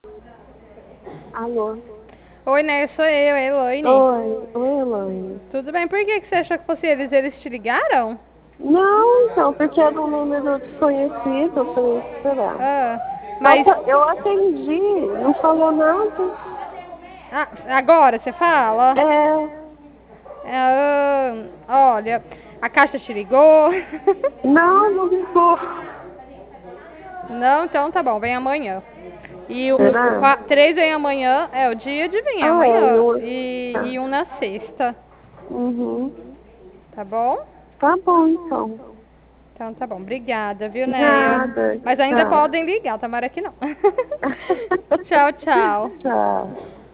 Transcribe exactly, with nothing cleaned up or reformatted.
Alô? Oi, né? Sou eu, Elaine. Oi, oi, Elaine. Tudo bem? Por que, que você achou que fosse eles? Eles te ligaram? Não, então, porque era um número desconhecido, eu falei, será? Ah, Só mas... que eu atendi, não falou nada. Ah, agora você fala? É, Ah, olha, a Caixa te ligou? não, não ligou. Não, então tá bom, vem amanhã. E o, o Será? qua- três vem amanhã, é o dia de vir, é Ah, é, amanhã. eu... E, Tá. e um na sexta, Uhum. tá bom? Tá bom, então. Então tá bom, obrigada, viu, Neia? Nada, Mas ainda tchau. podem ligar, tomara que não. Tchau, tchau. Tchau.